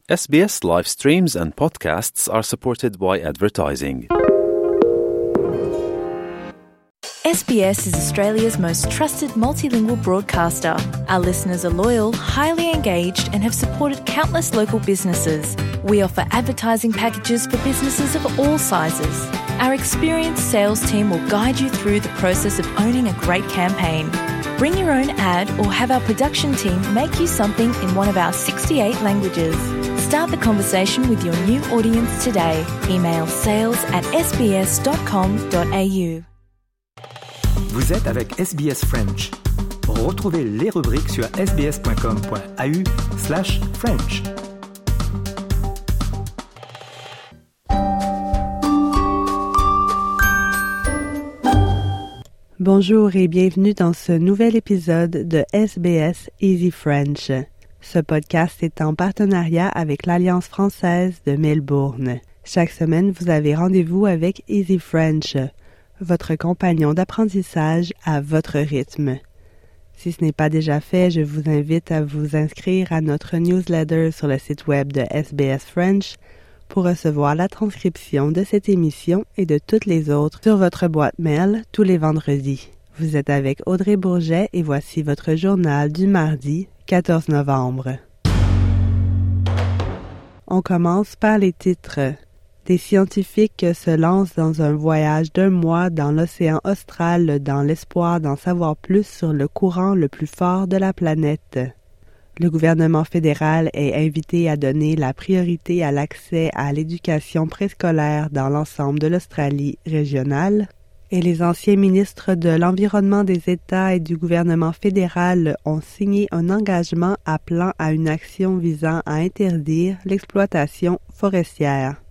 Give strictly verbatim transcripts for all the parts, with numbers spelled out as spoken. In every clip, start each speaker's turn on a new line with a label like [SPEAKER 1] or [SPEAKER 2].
[SPEAKER 1] S B S live streams and podcasts are supported by advertising.
[SPEAKER 2] S B S is Australia's most trusted multilingual broadcaster. Our listeners are loyal, highly engaged, and have supported countless local businesses. We offer advertising packages for businesses of all sizes. Our experienced sales team will guide you through the process of owning a great campaign. Bring your own ad or have our production team make you something in one of our sixty-eight languages. Start the conversation with your new audience today. Email sales at s b s dot com dot a u.
[SPEAKER 3] Vous êtes avec S B S French. Retrouvez les rubriques sur s b s dot com dot a u slash French.
[SPEAKER 4] Bonjour et bienvenue dans ce nouvel épisode de S B S Easy French. Ce podcast est en partenariat avec l'Alliance française de Melbourne. Chaque semaine, vous avez rendez-vous avec Easy French, votre compagnon d'apprentissage à votre rythme. Si ce n'est pas déjà fait, je vous invite à vous inscrire à notre newsletter sur le site web de S B S French pour recevoir la transcription de cette émission et de toutes les autres sur votre boîte mail tous les vendredis. Vous êtes avec Audrey Bourget et voici votre journal du mardi quatorze novembre. On commence par les titres. Des scientifiques se lancent dans un voyage d'un mois dans l'océan austral dans l'espoir d'en savoir plus sur le courant le plus fort de la planète. Le gouvernement fédéral est invité à donner la priorité à l'accès à l'éducation préscolaire dans l'ensemble de l'Australie régionale. Et les anciens ministres de l'Environnement des États et du gouvernement fédéral ont signé un engagement appelant à une action visant à interdire l'exploitation forestière.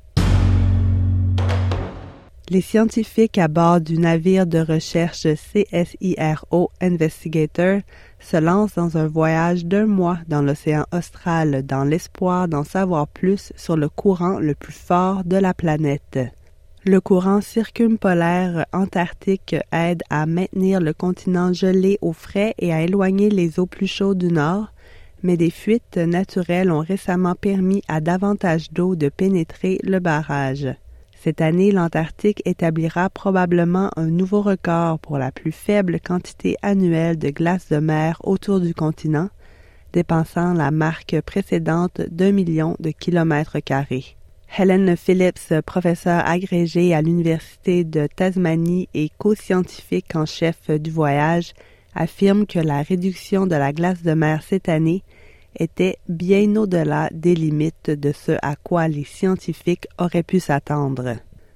[SPEAKER 4] Les scientifiques à bord du navire de recherche C S I R O Investigator se lancent dans un voyage d'un mois dans l'océan austral dans l'espoir d'en savoir plus sur le courant le plus fort de la planète. Le courant circumpolaire antarctique aide à maintenir le continent gelé au frais et à éloigner les eaux plus chaudes du nord, mais des fuites naturelles ont récemment permis à davantage d'eau de pénétrer le barrage. Cette année, l'Antarctique établira probablement un nouveau record pour la plus faible quantité annuelle de glace de mer autour du continent, dépassant la marque précédente d'un million de kilomètres carrés. Helen Phillips, professeure agrégée à l'Université de Tasmanie et co-scientifique en chef du voyage, affirme que la réduction de la glace de mer cette année était bien au-delà des limites de ce à quoi les scientifiques auraient pu s'attendre.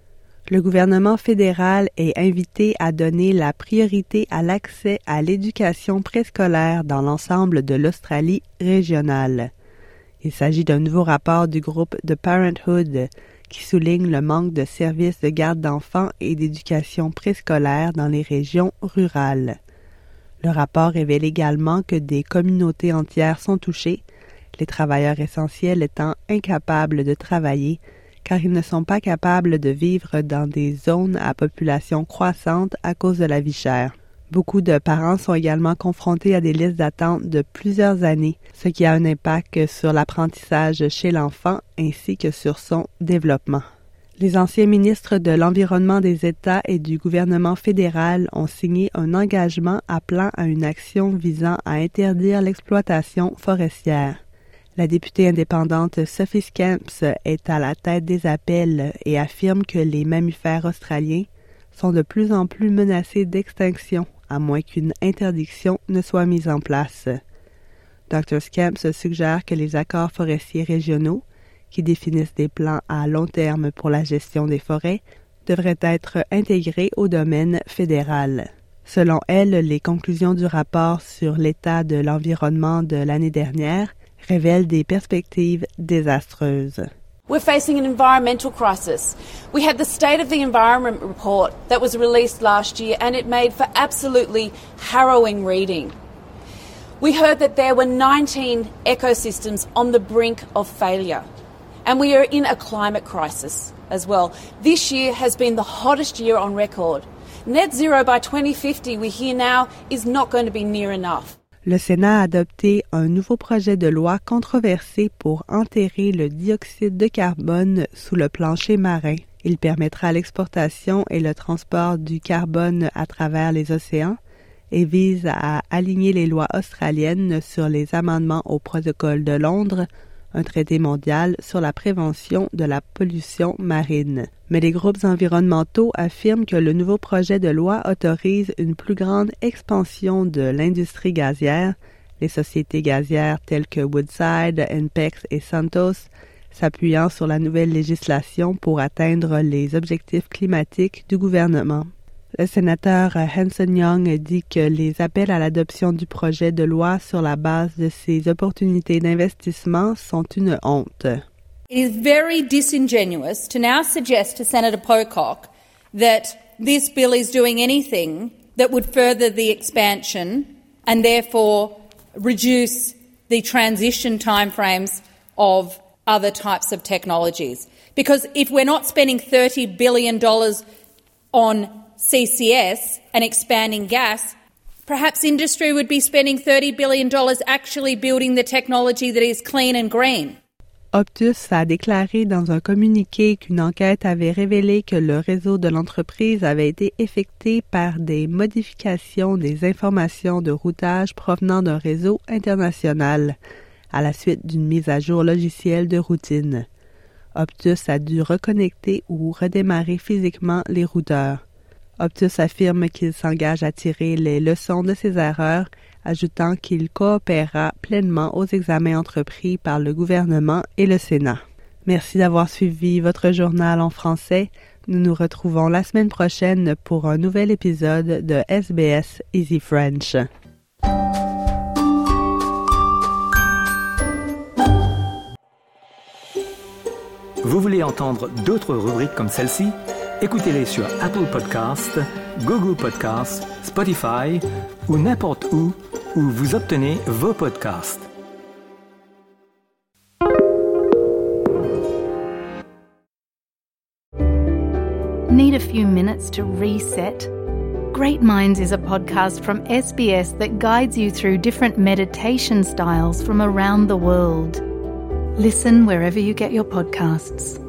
[SPEAKER 4] Le gouvernement fédéral est invité à donner la priorité à l'accès à l'éducation préscolaire dans l'ensemble de l'Australie régionale. Il s'agit d'un nouveau rapport du groupe The Parenthood qui souligne le manque de services de garde d'enfants et d'éducation préscolaire dans les régions rurales. Le rapport révèle également que des communautés entières sont touchées, les travailleurs essentiels étant incapables de travailler car ils ne sont pas capables de vivre dans des zones à population croissante à cause de la vie chère. Beaucoup de parents sont également confrontés à des listes d'attente de plusieurs années, ce qui a un impact sur l'apprentissage chez l'enfant ainsi que sur son développement. Les anciens ministres de l'Environnement des États et du gouvernement fédéral ont signé un engagement appelant à une action visant à interdire l'exploitation forestière. La députée indépendante Sophie Scamps est à la tête des appels et affirme que les mammifères australiens sont de plus en plus menacés d'extinction, à moins qu'une interdiction ne soit mise en place. docteur Scamps suggère que les accords forestiers régionaux, qui définissent des plans à long terme pour la gestion des forêts, devraient être intégrés au domaine fédéral. Selon elle, les conclusions du rapport sur l'état de l'environnement de l'année dernière révèlent des perspectives désastreuses.
[SPEAKER 5] We're facing an environmental crisis. We had the State of the Environment report that was released last year and it made for absolutely harrowing reading. We heard that there were nineteen ecosystems on the brink of failure. And we are in a climate crisis as well. This year has been the hottest year on record. Net zero by twenty fifty, we hear now, is not going to be near enough.
[SPEAKER 4] Le Sénat a adopté un nouveau projet de loi controversé pour enterrer le dioxyde de carbone sous le plancher marin. Il permettra l'exportation et le transport du carbone à travers les océans et vise à aligner les lois australiennes sur les amendements au protocole de Londres, un traité mondial sur la prévention de la pollution marine. Mais les groupes environnementaux affirment que le nouveau projet de loi autorise une plus grande expansion de l'industrie gazière. Les sociétés gazières telles que Woodside, Inpex et Santos s'appuyant sur la nouvelle législation pour atteindre les objectifs climatiques du gouvernement. Le sénateur Hanson Young dit que les appels à l'adoption du projet de loi sur la base de ces opportunités d'investissement sont une honte.
[SPEAKER 6] It is very disingenuous to now suggest to Senator Pocock that this bill is doing anything that would further the expansion and therefore reduce the transition timeframes of other types of technologies. Because if we're not spending thirty billion dollars on C C S and expanding gas, perhaps industry would be spending thirty billion dollars actually building the technology that is clean and green.
[SPEAKER 4] Optus a déclaré dans un communiqué qu'une enquête avait révélé que le réseau de l'entreprise avait été affecté par des modifications des informations de routage provenant d'un réseau international à la suite d'une mise à jour logicielle de routine. Optus a dû reconnecter ou redémarrer physiquement les routeurs. Optus affirme qu'il s'engage à tirer les leçons de ses erreurs, ajoutant qu'il coopérera pleinement aux examens entrepris par le gouvernement et le Sénat. Merci d'avoir suivi votre journal en français. Nous nous retrouvons la semaine prochaine pour un nouvel épisode de S B S Easy French.
[SPEAKER 3] Vous voulez entendre d'autres rubriques comme celle-ci? Écoutez-les sur Apple Podcasts, Google Podcasts, Spotify ou n'importe où où vous obtenez vos podcasts.
[SPEAKER 7] Need a few minutes to reset? Great Minds is a podcast from S B S that guides you through different meditation styles from around the world. Listen wherever you get your podcasts.